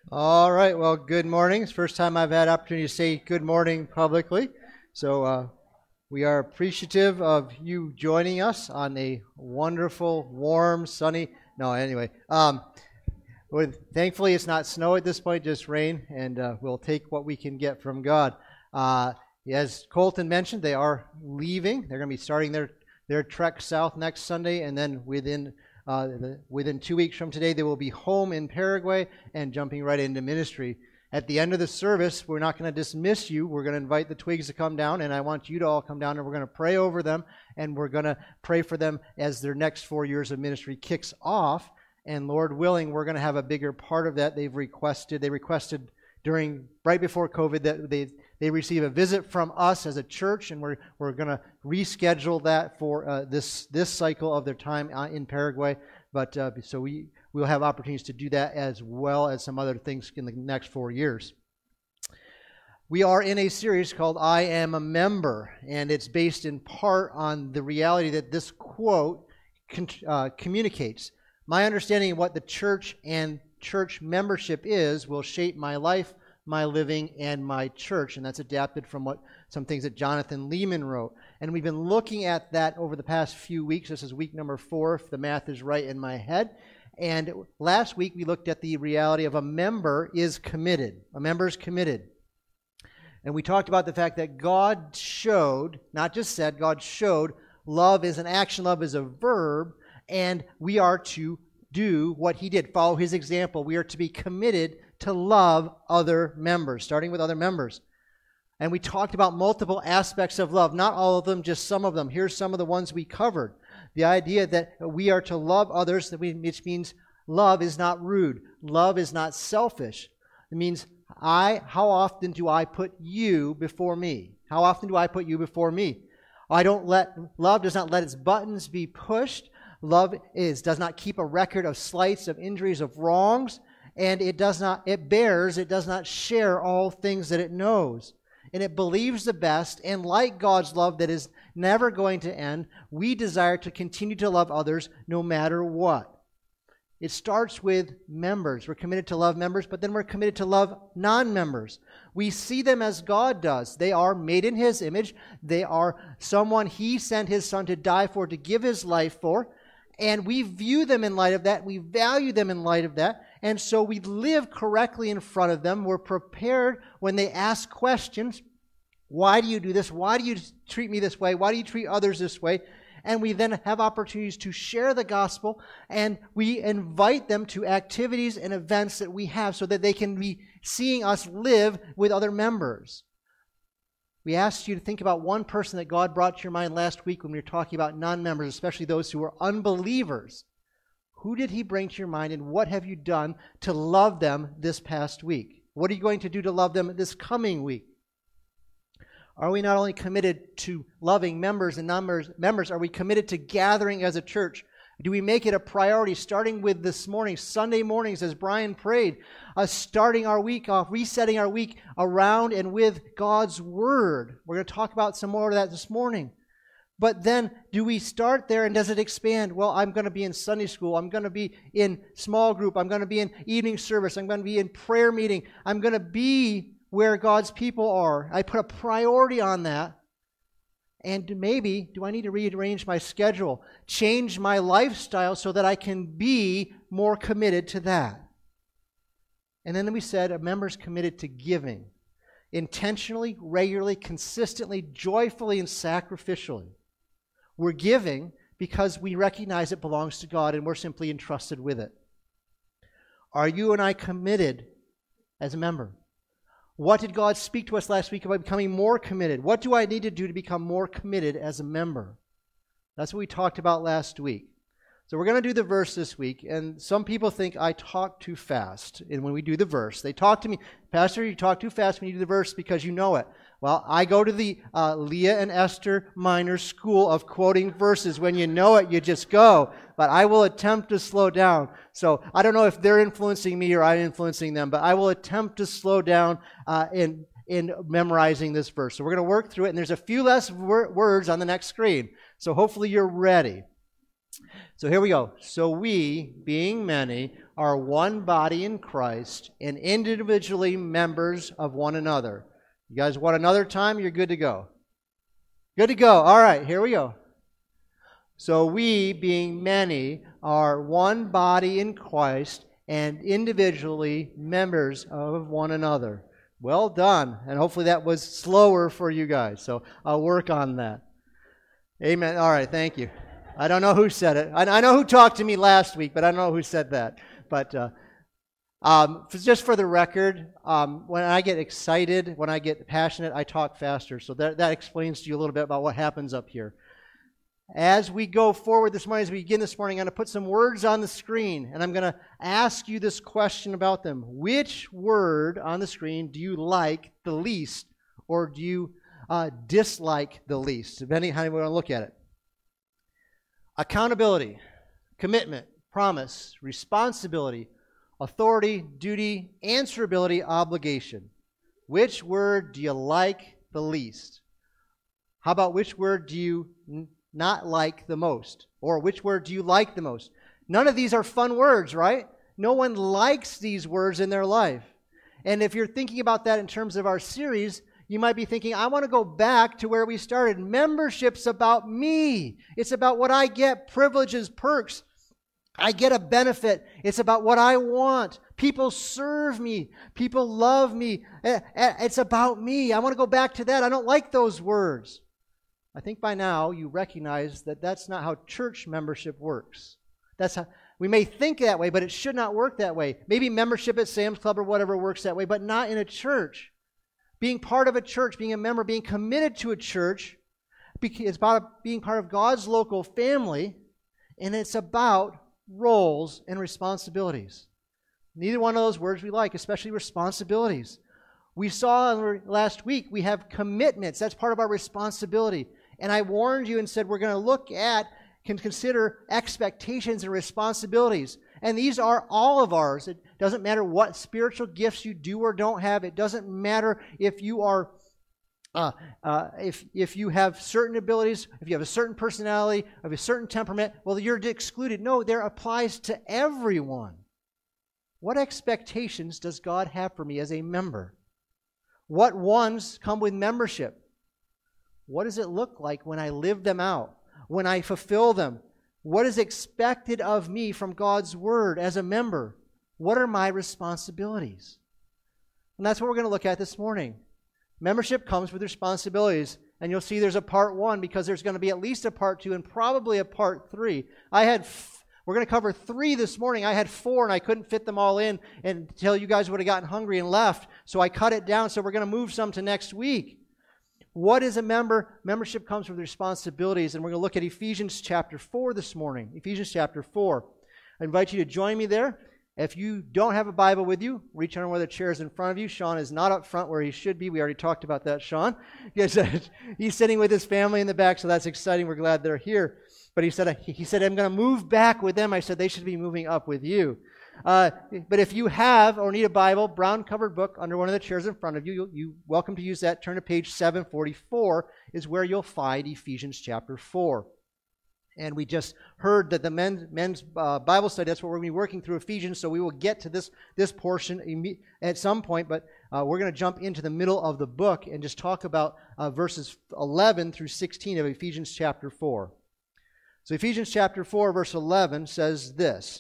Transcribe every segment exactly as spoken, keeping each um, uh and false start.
All right, well, good morning. It's the first time I've had opportunity to say good morning publicly. So uh, we are appreciative of you joining us on a wonderful, warm, sunny, no, anyway. Um, with, thankfully, it's not snow at this point, just rain, and uh, we'll take what we can get from God. Uh, as Colton mentioned, they are leaving. They're going to be starting their, their trek south next Sunday, and then within Uh, the, within two weeks from today, they will be home in Paraguay and jumping right into ministry. At the end of the service, we're not going to dismiss you. We're going to invite the Twigs to come down, and I want you to all come down, and we're going to pray over them, and we're going to pray for them as their next four years of ministry kicks off. And Lord willing, we're going to have a bigger part of that. They've requested, they requested during, right before COVID, that they they receive a visit from us as a church, and we're we're going to reschedule that for uh, this this cycle of their time in Paraguay. But uh, so we we'll have opportunities to do that as well as some other things in the next four years. We are in a series called "I Am a Member," and it's based in part on the reality that this quote uh, communicates. My understanding of what the church and church membership is will shape my life, my living, and my church. And that's adapted from what some things that Jonathan Lehman wrote. And we've been looking at that over the past few weeks. This is week number four, if the math is right in my head. And last week we looked at the reality of a member is committed. A member is committed. And we talked about the fact that God showed, not just said, God showed love is an action, love is a verb, and we are to do what he did, follow his example. We are to be committed to love other members, starting with other members. And we talked about multiple aspects of love, not all of them, just some of them. Here's some of the ones we covered. The idea that we are to love others, which means love is not rude. Love is not selfish. It means I, how often do I put you before me? How often do I put you before me? I don't let, love does not let its buttons be pushed. Love is does not keep a record of slights, of injuries, of wrongs, and it does not, it bears, it does not share all things that it knows. And it believes the best, and like God's love that is never going to end, we desire to continue to love others no matter what. It starts with members. We're committed to love members, but then we're committed to love non-members. We see them as God does. They are made in his image. They are someone he sent his son to die for, to give his life for. And we view them in light of that. We value them in light of that. And so we live correctly in front of them. We're prepared when they ask questions. Why do you do this? Why do you treat me this way? Why do you treat others this way? And we then have opportunities to share the gospel, and we invite them to activities and events that we have so that they can be seeing us live with other members. We asked you to think about one person that God brought to your mind last week when we were talking about non-members, especially those who were unbelievers. Who did he bring to your mind, and what have you done to love them this past week? What are you going to do to love them this coming week? Are we not only committed to loving members and non-members, members, are we committed to gathering as a church? Do we make it a priority, starting with this morning, Sunday mornings, as Brian prayed, uh, starting our week off, resetting our week around and with God's Word? We're going to talk about some more of that this morning. But then, do we start there, and does it expand? Well, I'm going to be in Sunday school. I'm going to be in small group. I'm going to be in evening service. I'm going to be in prayer meeting. I'm going to be where God's people are. I put a priority on that. And maybe, do I need to rearrange my schedule, change my lifestyle so that I can be more committed to that? And then we said a member's committed to giving, intentionally, regularly, consistently, joyfully, and sacrificially. We're giving because we recognize it belongs to God and we're simply entrusted with it. Are you and I committed as a member? What did God speak to us last week about becoming more committed? What do I need to do to become more committed as a member? That's what we talked about last week. So we're going to do the verse this week, and some people think I talk too fast. And when we do the verse, they talk to me, Pastor, you talk too fast when you do the verse because you know it. Well, I go to the uh, Leah and Esther Minor School of quoting verses. When you know it, you just go. But I will attempt to slow down. So I don't know if they're influencing me or I'm influencing them, but I will attempt to slow down uh, in, in memorizing this verse. So we're going to work through it, and there's a few less wor- words on the next screen. So hopefully you're ready. So here we go. So we, being many, are one body in Christ and individually members of one another. You guys want another time? You're good to go. Good to go. All right, here we go. So we, being many, are one body in Christ and individually members of one another. Well done. And hopefully that was slower for you guys. So I'll work on that. Amen. All right, thank you. I don't know who said it. I know who talked to me last week, but I don't know who said that. But uh, um, just for the record, um, when I get excited, when I get passionate, I talk faster. So that, that explains to you a little bit about what happens up here. As we go forward this morning, as we begin this morning, I'm going to put some words on the screen, and I'm going to ask you this question about them. Which word on the screen do you like the least, or do you uh, dislike the least, depending on how you want to look at it? Accountability, commitment, promise, responsibility, authority, duty, answerability, obligation. Which word do you like the least? How about which word do you n- not like the most? Or which word do you like the most? None of these are fun words, right? No one likes these words in their life. And if you're thinking about that in terms of our series, you might be thinking, I want to go back to where we started. Membership's about me. It's about what I get, privileges, perks. I get a benefit. It's about what I want. People serve me. People love me. It's about me. I want to go back to that. I don't like those words. I think by now you recognize that that's not how church membership works. That's how we may think that way, but it should not work that way. Maybe membership at Sam's Club or whatever works that way, but not in a church. Being part of a church, being a member, being committed to a church, it's about being part of God's local family, and it's about roles and responsibilities. Neither one of those words we like, especially responsibilities. We saw last week we have commitments. That's part of our responsibility. And I warned you and said we're going to look at, can consider expectations and responsibilities. And these are all of ours. It doesn't matter what spiritual gifts you do or don't have. It doesn't matter if you are, uh, uh, if if you have certain abilities, if you have a certain personality, of a certain temperament. Well, you're excluded. No, there applies to everyone. What expectations does God have for me as a member? What ones come with membership? What does it look like when I live them out? When I fulfill them? What is expected of me from God's Word as a member? What are my responsibilities? And that's what we're going to look at this morning. Membership comes with responsibilities. And you'll see there's a part one because there's going to be at least a part two and probably a part three. I had, f- we're going to cover three this morning. I had four and I couldn't fit them all in until you guys would have gotten hungry and left. So I cut it down. So we're going to move some to next week. What is a member? Membership comes with responsibilities, and we're going to look at Ephesians chapter four this morning. Ephesians chapter four. I invite you to join me there. If you don't have a Bible with you, reach on one of the chairs in front of you. Sean is not up front where he should be. We already talked about that, Sean. He's sitting with his family in the back, so that's exciting. We're glad they're here. But he said, he said, I'm going to move back with them. I said, they should be moving up with you. Uh, but if you have or need a Bible, brown covered book under one of the chairs in front of you, you, you welcome to use that. Turn to page seven forty-four is where you'll find Ephesians chapter four. And we just heard that the men's, men's uh, Bible study, that's what we're going to be working through Ephesians, so we will get to this, this portion at some point, but uh, we're going to jump into the middle of the book and just talk about uh, verses eleven through sixteen of Ephesians chapter four. So Ephesians chapter four, verse eleven says this,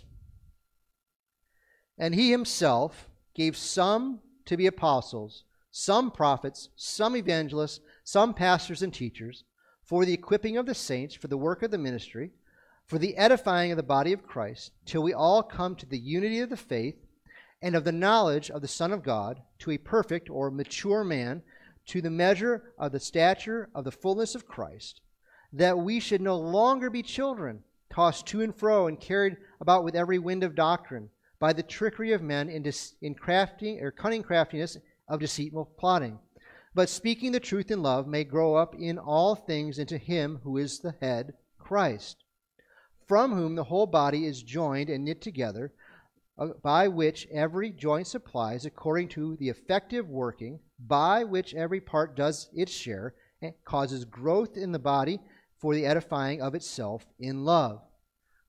and he himself gave some to be apostles, some prophets, some evangelists, some pastors and teachers, for the equipping of the saints, for the work of the ministry, for the edifying of the body of Christ, till we all come to the unity of the faith and of the knowledge of the Son of God, to a perfect or mature man, to the measure of the stature of the fullness of Christ, that we should no longer be children, tossed to and fro and carried about with every wind of doctrine, by the trickery of men in, dis- in crafty or cunning craftiness of deceitful plotting. But speaking the truth in love may grow up in all things into him who is the head, Christ, from whom the whole body is joined and knit together, uh, by which every joint supplies according to the effective working, by which every part does its share, and causes growth in the body for the edifying of itself in love.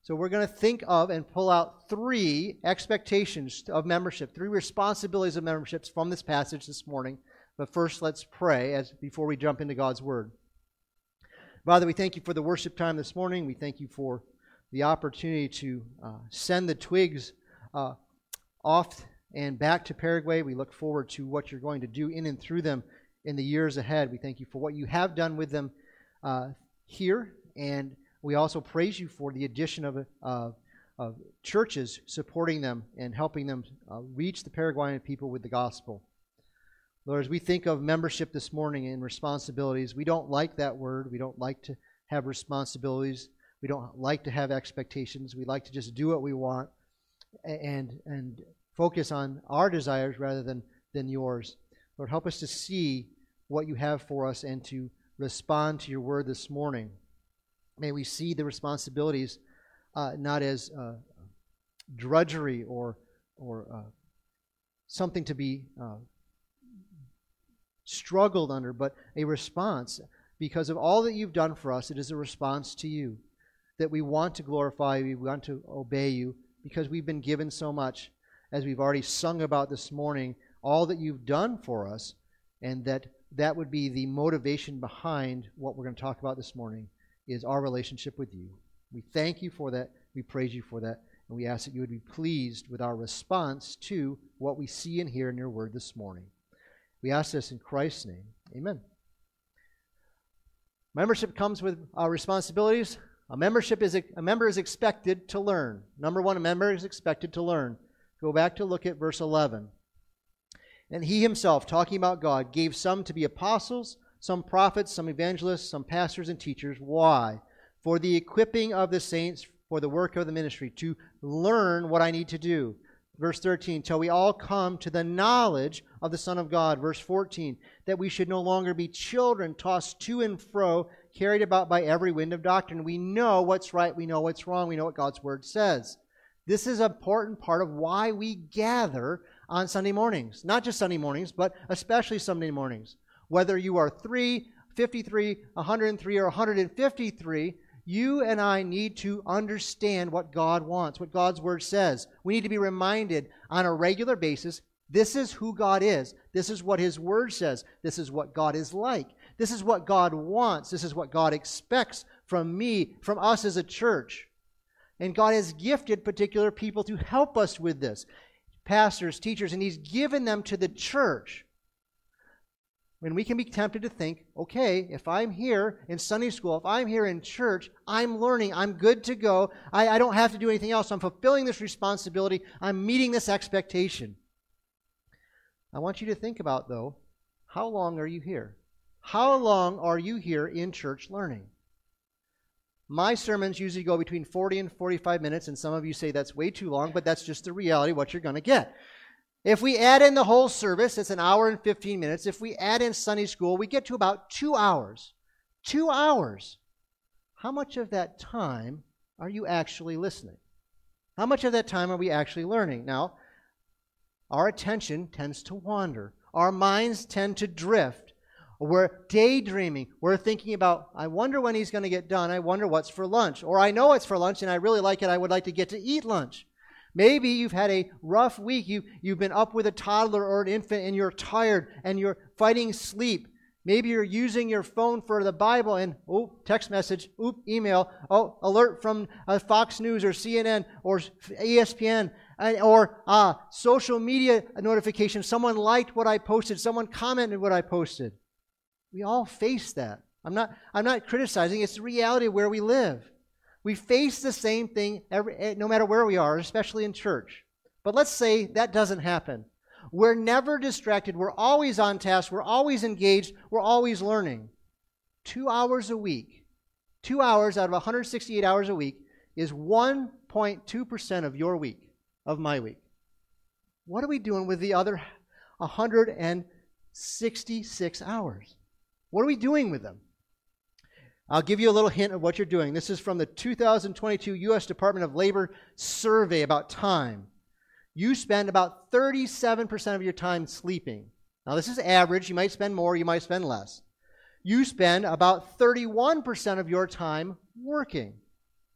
So we're going to think of and pull out three expectations of membership, three responsibilities of memberships from this passage this morning. But first, let's pray as before we jump into God's Word. Father, we thank you for the worship time this morning. We thank you for the opportunity to uh, send the twigs uh, off and back to Paraguay. We look forward to what you're going to do in and through them in the years ahead. We thank you for what you have done with them uh, here, and we also praise you for the addition of, uh, of churches supporting them and helping them uh, reach the Paraguayan people with the gospel. Lord, as we think of membership this morning and responsibilities, we don't like that word. We don't like to have responsibilities. We don't like to have expectations. We like to just do what we want and, and focus on our desires rather than, than yours. Lord, help us to see what you have for us and to respond to your word this morning. May we see the responsibilities uh, not as uh, drudgery or or uh, something to be uh, struggled under, but a response. Because of all that you've done for us, it is a response to you. That we want to glorify you, we want to obey you, because we've been given so much, as we've already sung about this morning, all that you've done for us, and that that would be the motivation behind what we're going to talk about this morning, is our relationship with you. We thank you for that. We praise you for that. And we ask that you would be pleased with our response to what we see and hear in your word this morning. We ask this in Christ's name. Amen. Membership comes with our responsibilities. A membership is a, a member is expected to learn. Number one, a member is expected to learn. Go back to look at verse eleven. And he himself, talking about God, gave some to be apostles, some prophets, some evangelists, some pastors and teachers. Why? For the equipping of the saints, for the work of the ministry, to learn what I need to do. Verse thirteen, till we all come to the knowledge of the Son of God. Verse fourteen, that we should no longer be children tossed to and fro, carried about by every wind of doctrine. We know what's right, we know what's wrong, we know what God's Word says. This is an important part of why we gather on Sunday mornings. Not just Sunday mornings, but especially Sunday mornings. Whether you are three, fifty-three, one hundred three, or one hundred fifty-three, you and I need to understand what God wants, what God's Word says. We need to be reminded on a regular basis, this is who God is. This is what His Word says. This is what God is like. This is what God wants. This is what God expects from me, from us as a church. And God has gifted particular people to help us with this. Pastors, teachers, and He's given them to the church. When we can be tempted to think, okay, if I'm here in Sunday school, if I'm here in church, I'm learning, I'm good to go, I, I don't have to do anything else, I'm fulfilling this responsibility, I'm meeting this expectation. I want you to think about, though, how long are you here? How long are you here in church learning? My sermons usually go between forty and forty-five minutes, and some of you say that's way too long, but that's just the reality of what you're going to get. If we add in the whole service, it's an hour and fifteen minutes. If we add in Sunday school, we get to about two hours. Two hours. How much of that time are you actually listening? How much of that time are we actually learning? Now, our attention tends to wander. Our minds tend to drift. We're daydreaming. We're thinking about, I wonder when he's going to get done. I wonder what's for lunch. Or I know it's for lunch and I really like it. I would like to get to eat lunch. Maybe you've had a rough week. You, you've been up with a toddler or an infant and you're tired and you're fighting sleep. Maybe you're using your phone for the Bible and, oh, text message, oop, email, oh, alert from uh, Fox News or C N N or E S P N or uh, social media notification. Someone liked what I posted. Someone commented what I posted. We all face that. I'm not, I'm not criticizing. It's the reality of where we live. We face the same thing every, no matter where we are, especially in church. But let's say that doesn't happen. We're never distracted. We're always on task. We're always engaged. We're always learning. Two hours a week, two hours out of one hundred sixty-eight hours a week is one point two percent of your week, of my week. What are we doing with the other one hundred sixty-six hours? What are we doing with them? I'll give you a little hint of what you're doing. This is from the two thousand twenty-two U S Department of Labor survey about time. You spend about thirty-seven percent of your time sleeping. Now, this is average. You might spend more, you might spend less. You spend about thirty-one percent of your time working.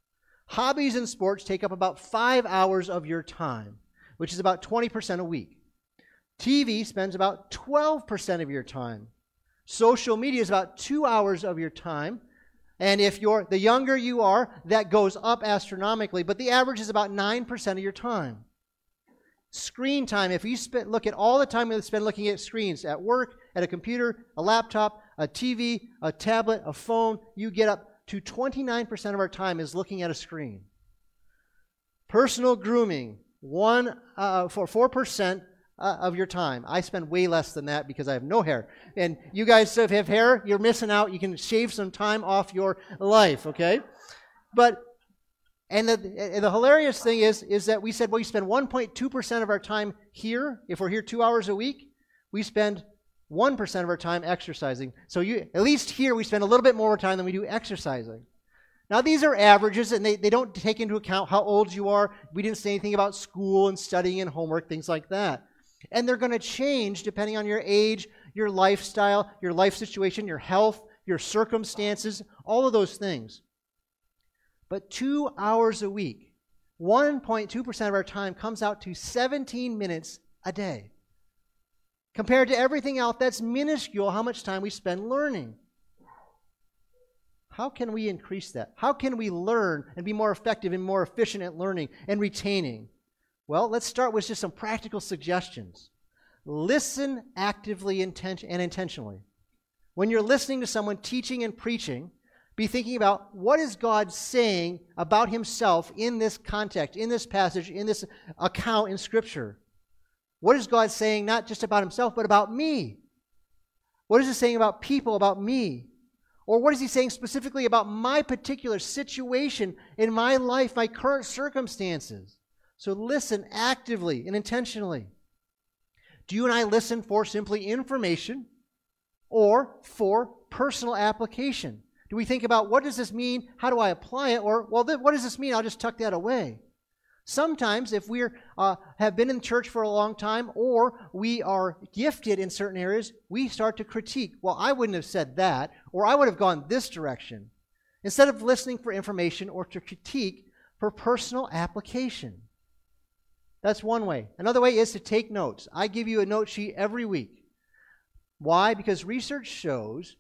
Hobbies and sports take up about five hours of your time, which is about twenty percent a week. T V spends about twelve percent of your time. Social media is about two hours of your time. And if you're the younger you are, that goes up astronomically, but the average is about nine percent of your time. Screen time, if you spend, look at all the time we spend looking at screens, at work, at a computer, a laptop, a T V, a tablet, a phone, you get up to twenty-nine percent of our time is looking at a screen. Personal grooming, one uh, for four percent uh, of your time. I spend way less than that because I have no hair. And you guys, if you have hair, you're missing out. You can shave some time off your life, okay? But and the, and the hilarious thing is, is that we said, well, we spend one point two percent of our time here. If we're here two hours a week, we spend one percent of our time exercising. So you, at least here, we spend a little bit more time than we do exercising. Now, these are averages, and they, they don't take into account how old you are. We didn't say anything about school and studying and homework, things like that. And they're going to change depending on your age, your lifestyle, your life situation, your health, your circumstances, all of those things. But two hours a week, one point two percent of our time comes out to seventeen minutes a day. Compared to everything else, that's minuscule how much time we spend learning. How can we increase that? How can we learn and be more effective and more efficient at learning and retaining? Well, let's start with just some practical suggestions. Listen actively and intentionally. When you're listening to someone teaching and preaching, be thinking about what is God saying about himself in this context, in this passage, in this account in Scripture. What is God saying not just about himself, but about me? What is he saying about people, about me? Or what is he saying specifically about my particular situation in my life, my current circumstances? So listen actively and intentionally. Do you and I listen for simply information or for personal application? Do we think about what does this mean? How do I apply it? Or, well, th- what does this mean? I'll just tuck that away. Sometimes if we uh, have been in church for a long time or we are gifted in certain areas, we start to critique. Well, I wouldn't have said that, or I would have gone this direction. Instead of listening for information or to critique for personal application. That's one way. Another way is to take notes. I give you a note sheet every week. Why? Because research shows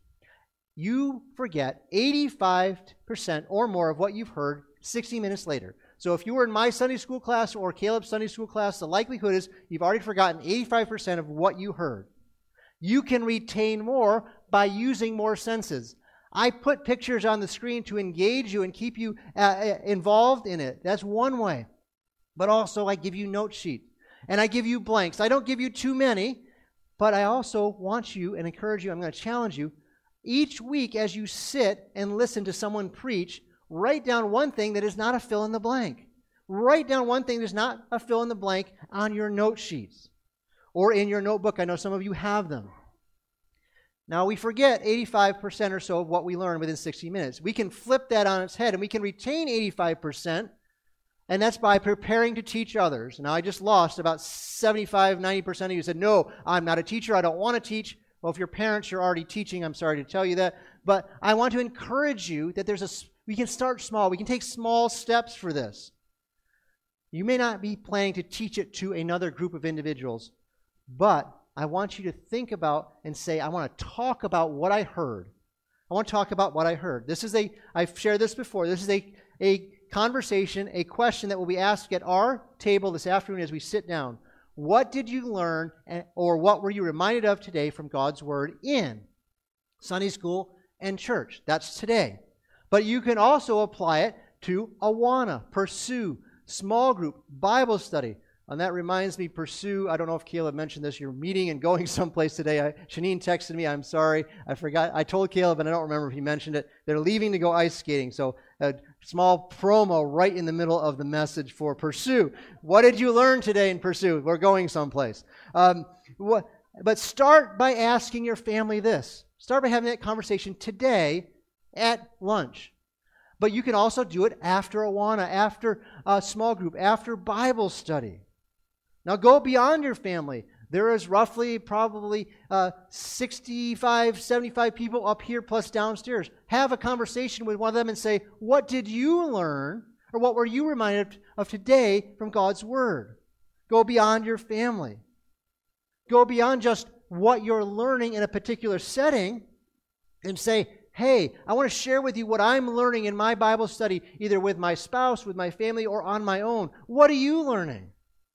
you forget eighty-five percent or more of what you've heard sixty minutes later. So if you were in my Sunday school class or Caleb's Sunday school class, the likelihood is you've already forgotten eighty-five percent of what you heard. You can retain more by using more senses. I put pictures on the screen to engage you and keep you uh, involved in it. That's one way. But also I give you note sheets and I give you blanks. I don't give you too many, but I also want you and encourage you, I'm going to challenge you, each week as you sit and listen to someone preach, write down one thing that is not a fill in the blank. Write down one thing that's not a fill in the blank on your note sheets or in your notebook. I know some of you have them. Now, we forget eighty-five percent or so of what we learn within sixty minutes. We can flip that on its head and we can retain eighty-five percent, and that's by preparing to teach others. Now, I just lost about seventy-five, ninety percent of you said, no, I'm not a teacher, I don't want to teach. Well, if you're parents, you're already teaching, I'm sorry to tell you that. But I want to encourage you that there's a, we can start small. We can take small steps for this. You may not be planning to teach it to another group of individuals, but I want you to think about and say, I want to talk about what I heard. I want to talk about what I heard. This is a, I've shared this before, this is a, a conversation, a question that will be asked at our table this afternoon as we sit down. What did you learn or what were you reminded of today from God's Word in Sunday school and church? That's today. But you can also apply it to Awana, Pursue, small group, Bible study. And that reminds me, Pursue, I don't know if Caleb mentioned this, you're meeting and going someplace today. I, Shanine texted me, I'm sorry, I forgot. I told Caleb, and I don't remember if he mentioned it. They're leaving to go ice skating. So a small promo right in the middle of the message for Pursue. What did you learn today in Pursue? We're going someplace. Um, what, but start by asking your family this. Start by having that conversation today at lunch. But you can also do it after Awana, after a small group, after Bible study. Now go beyond your family. There is roughly probably uh, sixty-five, seventy-five people up here plus downstairs. Have a conversation with one of them and say, what did you learn Or what were you reminded of today from God's Word? Go beyond your family. Go beyond just what you're learning in a particular setting and say, hey, I want to share with you what I'm learning in my Bible study, either with my spouse, with my family, or on my own. What are you learning?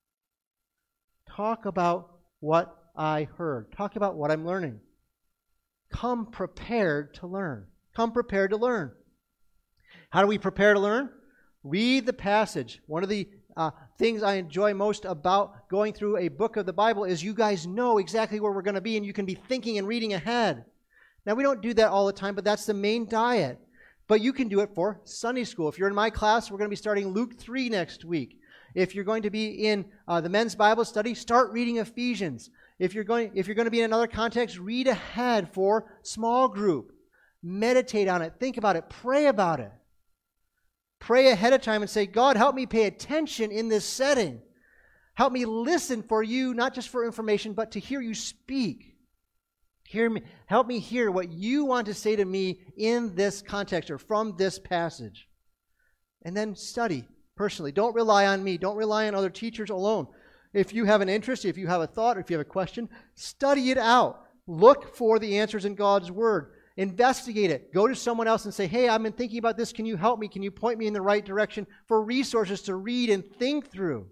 Talk about what I heard. Talk about what I'm learning. Come prepared to learn. Come prepared to learn. How do we prepare to learn? Read the passage. One of the uh, things I enjoy most about going through a book of the Bible is you guys know exactly where we're going to be, and you can be thinking and reading ahead. Now, we don't do that all the time, but that's the main diet. But you can do it for Sunday school. If you're in my class, we're going to be starting Luke three next week. If you're going to be in uh, the men's Bible study, start reading Ephesians. If you're going, if you're going to be in another context, read ahead for small group. Meditate on it. Think about it. Pray about it. Pray ahead of time and say, God, help me pay attention in this setting. Help me listen for you, not just for information, but to hear you speak. Hear me. Help me hear what you want to say to me in this context or from this passage. And then study personally. Don't rely on me. Don't rely on other teachers alone. If you have an interest, if you have a thought, or if you have a question, study it out. Look for the answers in God's Word. Investigate it. Go to someone else and say, hey, I've been thinking about this. Can you help me? Can you point me in the right direction for resources to read and think through?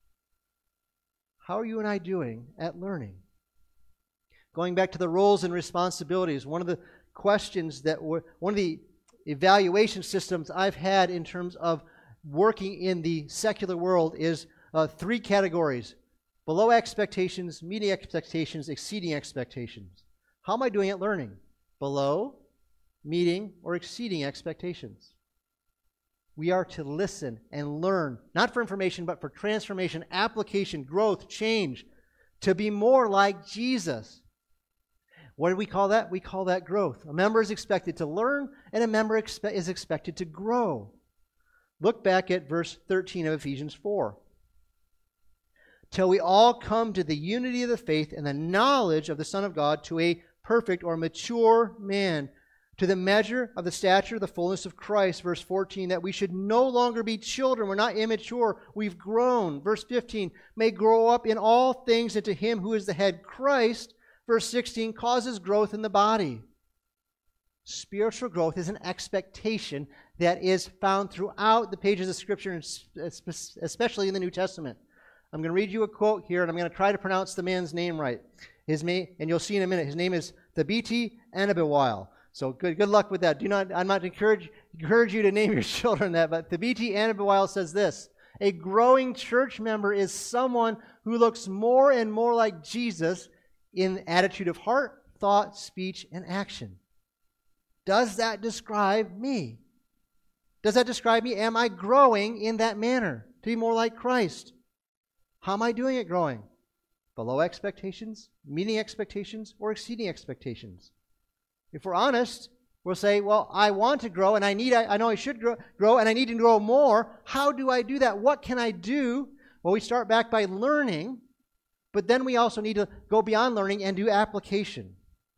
How are you and I doing at learning? Going back to the roles and responsibilities, one of the questions that were, one of the evaluation systems I've had in terms of working in the secular world is uh, three categories: below expectations, meeting expectations, exceeding expectations. How am I doing at learning? Below, meeting, or exceeding expectations. We are to listen and learn, not for information, but for transformation, application, growth, change, to be more like Jesus. What do we call that? We call that growth. A member is expected to learn, and a member expe- is expected to grow. Look back at verse thirteen of Ephesians four. Till we all come to the unity of the faith and the knowledge of the Son of God, to a perfect or mature man, to the measure of the stature of the fullness of Christ. Verse fourteen, that we should no longer be children. We're not immature. We've grown. Verse fifteen, may grow up in all things into Him who is the head, Christ. Verse sixteen, causes growth in the body. Spiritual growth is an expectation that is found throughout the pages of Scripture, especially in the New Testament. I'm going to read you a quote here, and I'm going to try to pronounce the man's name right. His name, and you'll see in a minute, his name is Thabiti Anyabwile. So good good luck with that. Do not, I'm not encourage, encourage you to name your children that, but Thabiti Anyabwile says this: a growing church member is someone who looks more and more like Jesus in attitude of heart, thought, speech, and action. Does that describe me? Does that describe me? Am I growing in that manner to be more like Christ? How am I doing at growing? Below expectations, meeting expectations, or exceeding expectations? If we're honest, we'll say, well, I want to grow, and I need, I know I should grow, grow, and I need to grow more. How do I do that? What can I do? Well, we start back by learning, but then we also need to go beyond learning and do application.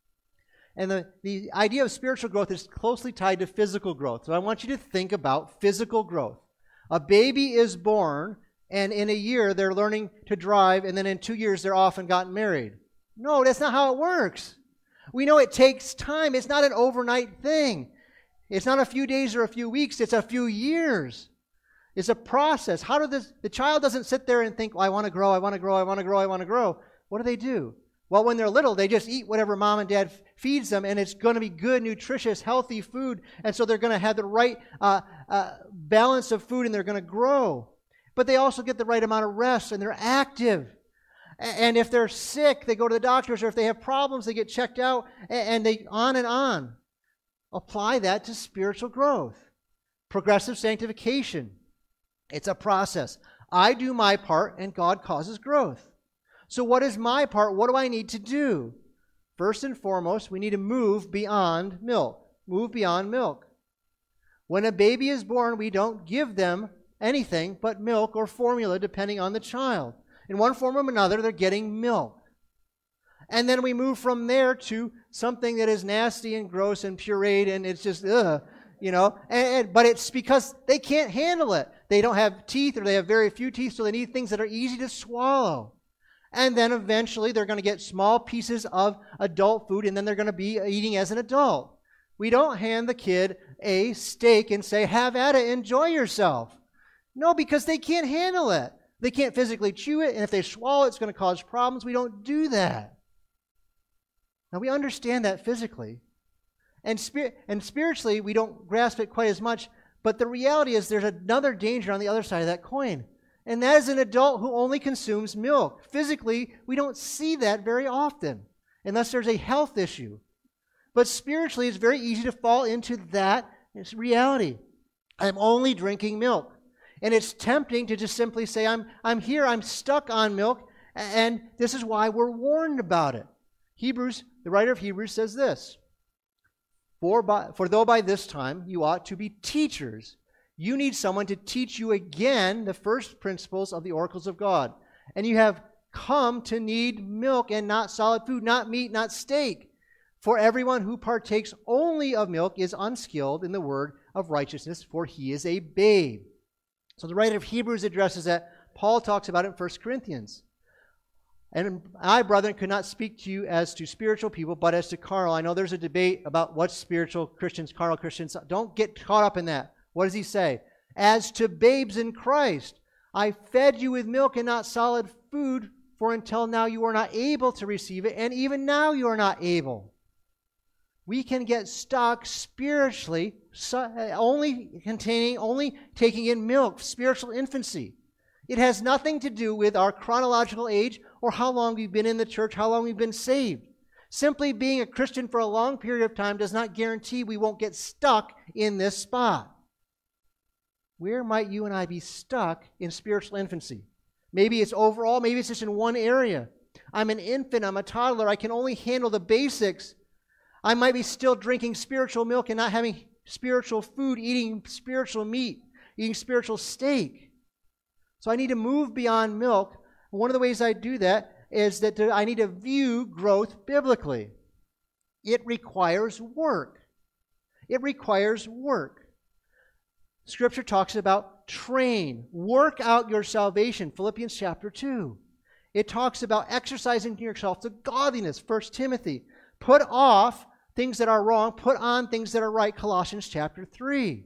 And the, the idea of spiritual growth is closely tied to physical growth. So I want you to think about physical growth. A baby is born, and in a year they're learning to drive, and then in two years they're off and gotten married. No, that's not how it works. We know it takes time. It's not an overnight thing. It's not a few days or a few weeks. It's a few years. It's a process. How do this, the child doesn't sit there and think, well, I want to grow, I want to grow, I want to grow, I want to grow. What do they do? Well, when they're little, they just eat whatever mom and dad feeds them, and it's going to be good, nutritious, healthy food, and so they're going to have the right uh, uh, balance of food, and they're going to grow. But they also get the right amount of rest, and they're active. And if they're sick, they go to the doctors, or if they have problems, they get checked out, and they on and on. Apply that to spiritual growth. Progressive sanctification. It's a process. I do my part, and God causes growth. So what is my part? What do I need to do? First and foremost, we need to move beyond milk. Move beyond milk. When a baby is born, we don't give them anything but milk or formula, depending on the child. In one form or another, they're getting milk. And then we move from there to something that is nasty and gross and pureed, and it's just, ugh. you know, and, and, but it's because they can't handle it. They don't have teeth, or they have very few teeth, so they need things that are easy to swallow. And then eventually they're going to get small pieces of adult food, and then they're going to be eating as an adult. We don't hand the kid a steak and say, have at it, enjoy yourself. No, because they can't handle it. They can't physically chew it, and if they swallow it, it's going to cause problems. We don't do that. Now, we understand that physically. And, spir- and spiritually, we don't grasp it quite as much, but the reality is there's another danger on the other side of that coin. And that is an adult who only consumes milk. Physically, we don't see that very often, unless there's a health issue. But spiritually, it's very easy to fall into that reality. I'm only drinking milk. And it's tempting to just simply say, I'm, I'm here, I'm stuck on milk, and this is why we're warned about it. Hebrews, the writer of Hebrews says this, For, by, for though by this time you ought to be teachers, you need someone to teach you again the first principles of the oracles of God. And you have come to need milk and not solid food, not meat, not steak. For everyone who partakes only of milk is unskilled in the word of righteousness, for he is a babe. So the writer of Hebrews addresses that. Paul talks about it in First Corinthians. And I, brethren, could not speak to you as to spiritual people, but as to carnal. I know there's a debate about what's spiritual Christians, carnal Christians. Don't get caught up in that. What does he say? As to babes in Christ, I fed you with milk and not solid food, for until now you are not able to receive it, and even now you are not able. We can get stuck spiritually, only containing, only taking in milk, spiritual infancy. It has nothing to do with our chronological age or how long we've been in the church, how long we've been saved. Simply being a Christian for a long period of time does not guarantee we won't get stuck in this spot. Where might you and I be stuck in spiritual infancy? Maybe it's overall, maybe it's just in one area. I'm an infant, I'm a toddler, I can only handle the basics. I might be still drinking spiritual milk and not having spiritual food, eating spiritual meat, eating spiritual steak. So I need to move beyond milk. One of the ways I do that is that I need to view growth biblically. It requires work. It requires work. Scripture talks about train, work out your salvation, Philippians chapter two. It talks about exercising yourself to godliness, First Timothy. Put off things that are wrong, put on things that are right, Colossians chapter three.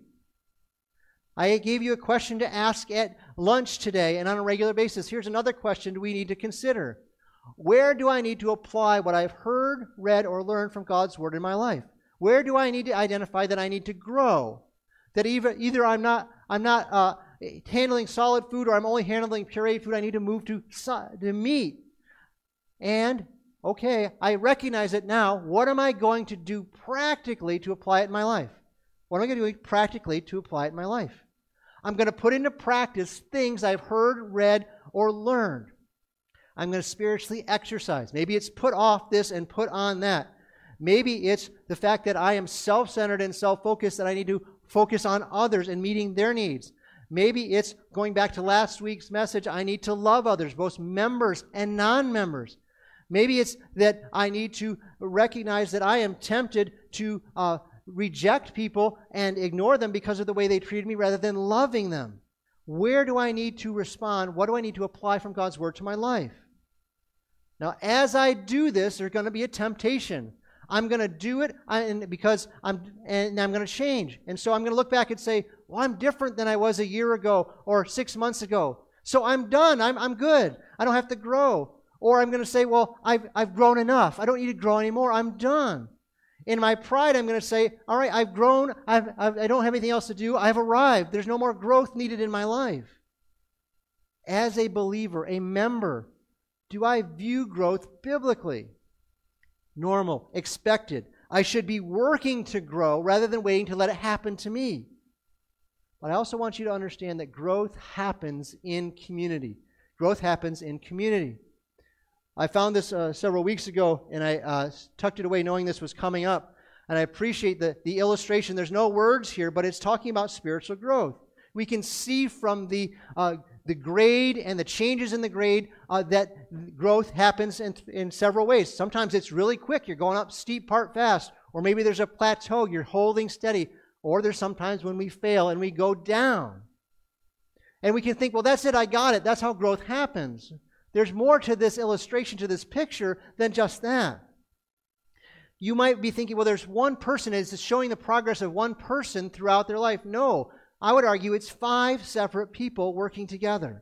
I gave you a question to ask at lunch today and on a regular basis. Here's another question we need to consider. Where do I need to apply what I've heard, read, or learned from God's Word in my life? Where do I need to identify that I need to grow? That either, either I'm not, I'm not uh, handling solid food, or I'm only handling pureed food. I need to move to, to meat. And, okay, I recognize it now. What am I going to do practically to apply it in my life? What am I going to do practically to apply it in my life? I'm going to put into practice things I've heard, read, or learned. I'm going to spiritually exercise. Maybe it's put off this and put on that. Maybe it's the fact that I am self-centered and self-focused, that I need to focus on others and meeting their needs. Maybe it's going back to last week's message, I need to love others, both members and non-members. Maybe it's that I need to recognize that I am tempted to uh, reject people and ignore them because of the way they treated me rather than loving them. Where do I need to respond? What do I need to apply from God's Word to my life? Now, as I do this, there's going to be a temptation. I'm going to do it and because I'm and I'm going to change. And so I'm going to look back and say, well, I'm different than I was a year ago or six months ago. So I'm done. I'm, I'm good. I don't have to grow. Or I'm going to say, well, I've, I've grown enough. I don't need to grow anymore. I'm done. In my pride, I'm going to say, all right, I've grown. I've, I've, I don't have anything else to do. I've arrived. There's no more growth needed in my life. As a believer, a member, do I view growth biblically? Normal, expected. I should be working to grow rather than waiting to let it happen to me. But I also want you to understand that growth happens in community. Growth happens in community. I found this uh, several weeks ago, and I uh, tucked it away knowing this was coming up. And I appreciate the, the illustration. There's no words here, but it's talking about spiritual growth. We can see from the uh, the grade and the changes in the grade uh, that growth happens in, in several ways. Sometimes it's really quick. You're going up steep part fast. Or maybe there's a plateau. You're holding steady. Or there's sometimes when we fail and we go down. And we can think, well, that's it, I got it. That's how growth happens. There's more to this illustration, to this picture, than just that. You might be thinking, well, there's one person, it's showing the progress of one person throughout their life. No, I would argue it's five separate people working together.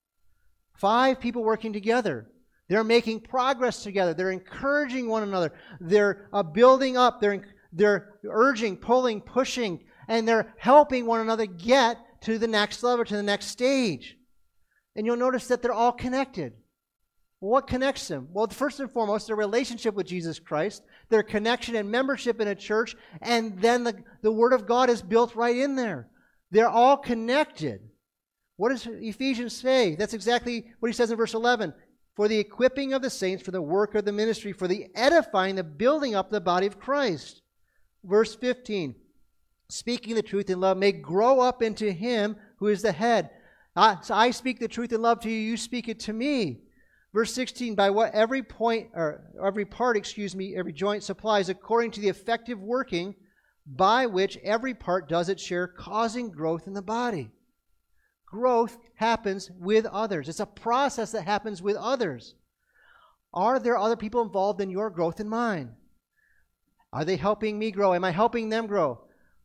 Five people working together. They're making progress together. They're encouraging one another. They're uh, building up. They're, they're urging, pulling, pushing, and they're helping one another get to the next level, to the next stage. And you'll notice that they're all connected. Well, what connects them? Well, first and foremost, their relationship with Jesus Christ, their connection and membership in a church, and then the, the Word of God is built right in there. They're all connected. What does Ephesians say? That's exactly what he says in verse eleven. For the equipping of the saints, for the work of the ministry, for the edifying, the building up the body of Christ. Verse fifteen. Speaking the truth in love may grow up into him who is the head. I, so I speak the truth in love to you, you speak it to me. Verse sixteen, by what every point, or every part, excuse me, every joint supplies, according to the effective working by which every part does its share, causing growth in the body. Growth happens with others. It's a process that happens with others. Are there other people involved in your growth and mine? Are they helping me grow? Am I helping them grow?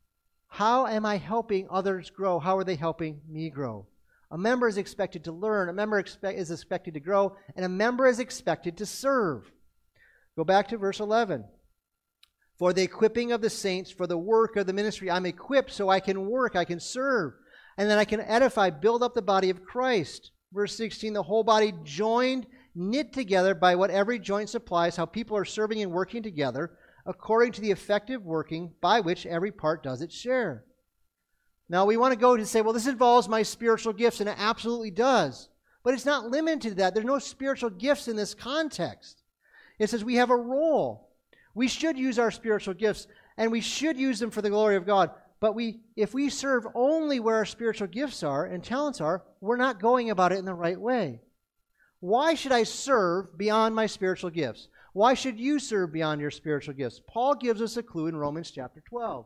How am I helping others grow? How are they helping me grow? A member is expected to learn, a member expect, is expected to grow, and a member is expected to serve. Go back to verse eleven. For the equipping of the saints, for the work of the ministry, I'm equipped so I can work, I can serve, and then I can edify, build up the body of Christ. Verse sixteen, the whole body joined, knit together by what every joint supplies, how people are serving and working together, according to the effective working by which every part does its share. Now, we want to go to say, well, this involves my spiritual gifts, and it absolutely does. But it's not limited to that. There's no spiritual gifts in this context. It says we have a role. We should use our spiritual gifts, and we should use them for the glory of God. But we, if we serve only where our spiritual gifts are and talents are, we're not going about it in the right way. Why should I serve beyond my spiritual gifts? Why should you serve beyond your spiritual gifts? Paul gives us a clue in Romans chapter twelve.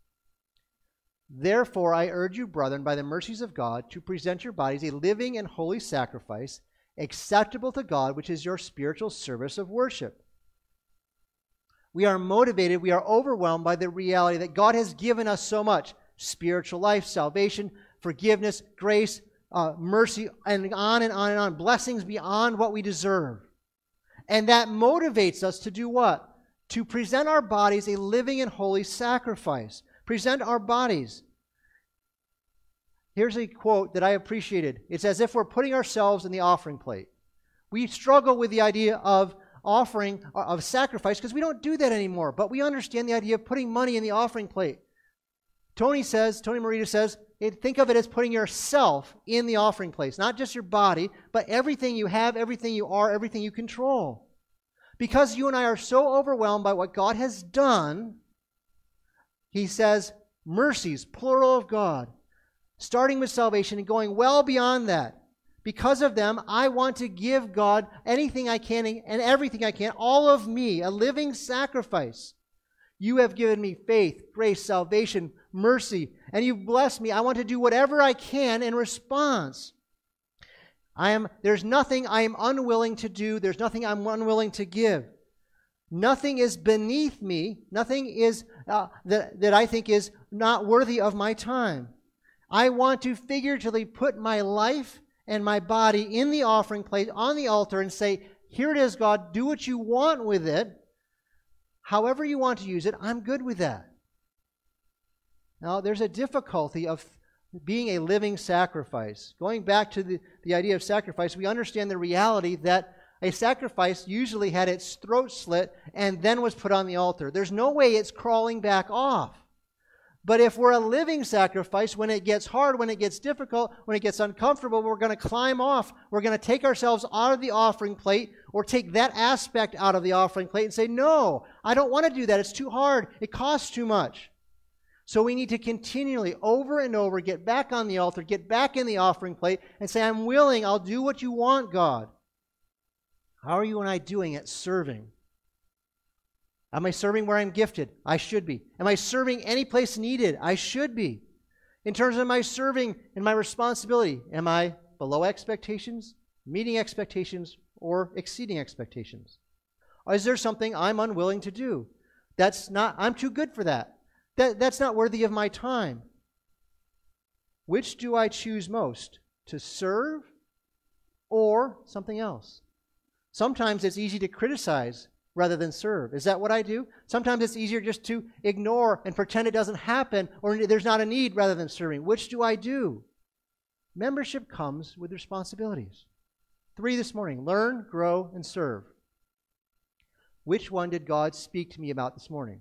Therefore, I urge you, brethren, by the mercies of God, to present your bodies a living and holy sacrifice, acceptable to God, which is your spiritual service of worship. We are motivated, we are overwhelmed by the reality that God has given us so much. Spiritual life, salvation, forgiveness, grace, uh, mercy, and on and on and on. Blessings beyond what we deserve. And that motivates us to do what? To present our bodies a living and holy sacrifice. Present our bodies. Here's a quote that I appreciated. It's as if we're putting ourselves in the offering plate. We struggle with the idea of offering, of sacrifice, because we don't do that anymore. But we understand the idea of putting money in the offering plate. Tony says, Tony Morita says, think of it as putting yourself in the offering place. Not just your body, but everything you have, everything you are, everything you control. Because you and I are so overwhelmed by what God has done, he says, mercies, plural of God, starting with salvation and going well beyond that. Because of them, I want to give God anything I can and everything I can, all of me, a living sacrifice. You have given me faith, grace, salvation, mercy, and you've blessed me. I want to do whatever I can in response. I am, there's nothing I am unwilling to do. There's nothing I'm unwilling to give. Nothing is beneath me. Nothing is uh, that, that I think is not worthy of my time. I want to figuratively put my life and my body in the offering plate on the altar and say, here it is, God, do what you want with it. However you want to use it, I'm good with that. Now, there's a difficulty of being a living sacrifice. Going back to the, the idea of sacrifice, we understand the reality that a sacrifice usually had its throat slit and then was put on the altar. There's no way it's crawling back off. But if we're a living sacrifice, when it gets hard, when it gets difficult, when it gets uncomfortable, we're going to climb off. We're going to take ourselves out of the offering plate or take that aspect out of the offering plate and say, no, I don't want to do that. It's too hard. It costs too much. So we need to continually, over and over, get back on the altar, get back in the offering plate and say, I'm willing. I'll do what you want, God. How are you and I doing at serving? Am I serving where I'm gifted? I should be. Am I serving any place needed? I should be. In terms of my serving and my responsibility, am I below expectations, meeting expectations, or exceeding expectations? Or is there something I'm unwilling to do? That's not, I'm too good for that. That that's not worthy of my time. Which do I choose most? To serve or something else? Sometimes it's easy to criticize rather than serve. Is that what I do? Sometimes it's easier just to ignore and pretend it doesn't happen or there's not a need rather than serving. Which do I do? Membership comes with responsibilities. Three this morning: learn, grow, and serve. Which one did God speak to me about this morning?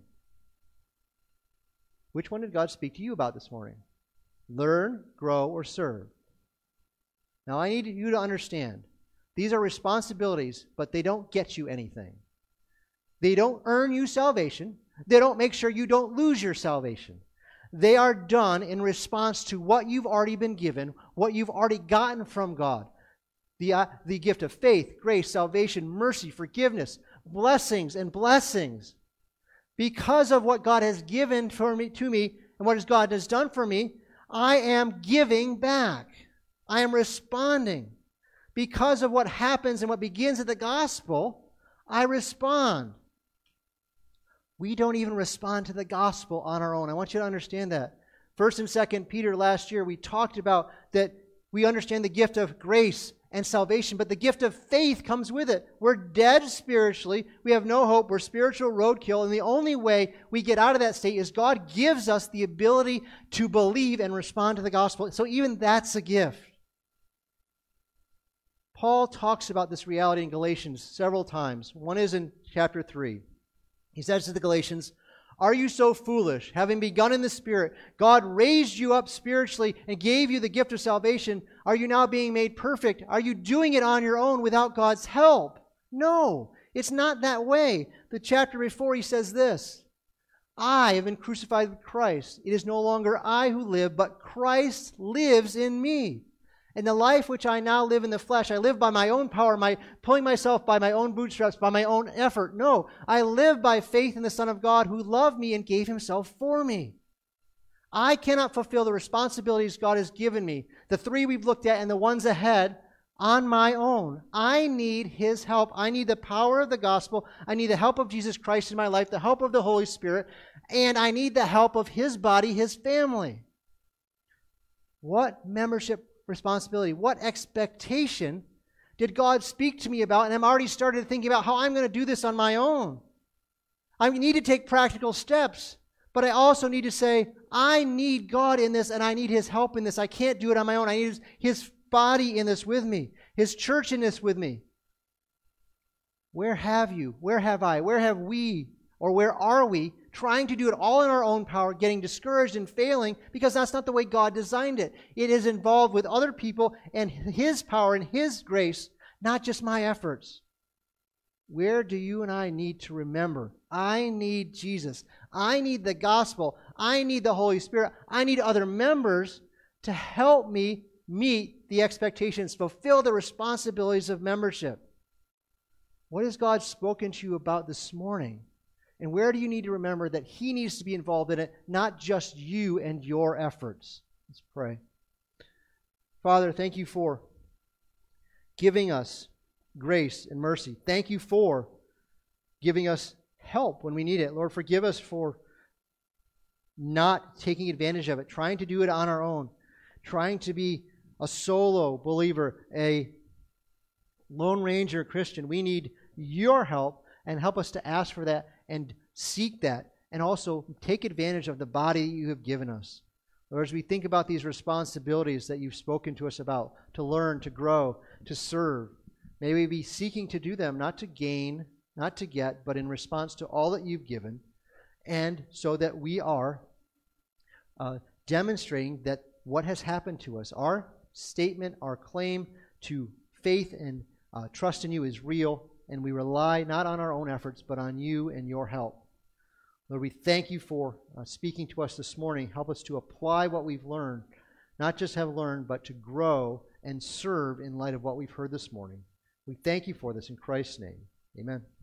Which one did God speak to you about this morning? Learn, grow, or serve? Now I need you to understand, these are responsibilities, but they don't get you anything. They don't earn you salvation. They don't make sure you don't lose your salvation. They are done in response to what you've already been given, what you've already gotten from God. The, uh, the gift of faith, grace, salvation, mercy, forgiveness, blessings and blessings. Because of what God has given for me, to me and what God has done for me, I am giving back. I am responding. Because of what happens and what begins at the gospel, I respond. We don't even respond to the gospel on our own. I want you to understand that. First and Second Peter last year, we talked about that we understand the gift of grace and salvation, but the gift of faith comes with it. We're dead spiritually. We have no hope. We're spiritual roadkill. And the only way we get out of that state is God gives us the ability to believe and respond to the gospel. So even that's a gift. Paul talks about this reality in Galatians several times. One is in chapter three. He says to the Galatians, "Are you so foolish? Having begun in the Spirit, God raised you up spiritually and gave you the gift of salvation. Are you now being made perfect? Are you doing it on your own without God's help?" No, it's not that way. The chapter before he says this, "I have been crucified with Christ. It is no longer I who live, but Christ lives in me. And the life which I now live in the flesh, I live by my own power, my pulling myself by my own bootstraps, by my own effort. No, I live by faith in the Son of God who loved me and gave himself for me. I cannot fulfill the responsibilities God has given me, the three we've looked at and the ones ahead, on my own. I need his help. I need the power of the gospel. I need the help of Jesus Christ in my life, the help of the Holy Spirit, and I need the help of his body, his family." What membership responsibility, what expectation did God speak to me about? And I'm already started thinking about how I'm going to do this on my own. I need to take practical steps, but I also need to say, I need God in this and I need his help in this. I can't do it on my own. I need his, his body in this with me, his church in this with me. Where have you, where have I, where have we, or where are we trying to do it all in our own power, getting discouraged and failing because that's not the way God designed it. It is involved with other people and his power and his grace, not just my efforts. Where do you and I need to remember? I need Jesus. I need the gospel. I need the Holy Spirit. I need other members to help me meet the expectations, fulfill the responsibilities of membership. What has God spoken to you about this morning? And where do you need to remember that he needs to be involved in it, not just you and your efforts? Let's pray. Father, thank you for giving us grace and mercy. Thank you for giving us help when we need it. Lord, forgive us for not taking advantage of it, trying to do it on our own, trying to be a solo believer, a Lone Ranger Christian. We need your help, and help us to ask for that and seek that, and also take advantage of the body you have given us. Lord, as we think about these responsibilities that you've spoken to us about, to learn, to grow, to serve, may we be seeking to do them, not to gain, not to get, but in response to all that you've given, and so that we are uh, demonstrating that what has happened to us, our statement, our claim to faith and uh, trust in you is real, and we rely not on our own efforts, but on you and your help. Lord, we thank you for uh, speaking to us this morning. Help us to apply what we've learned, not just have learned, but to grow and serve in light of what we've heard this morning. We thank you for this in Christ's name. Amen.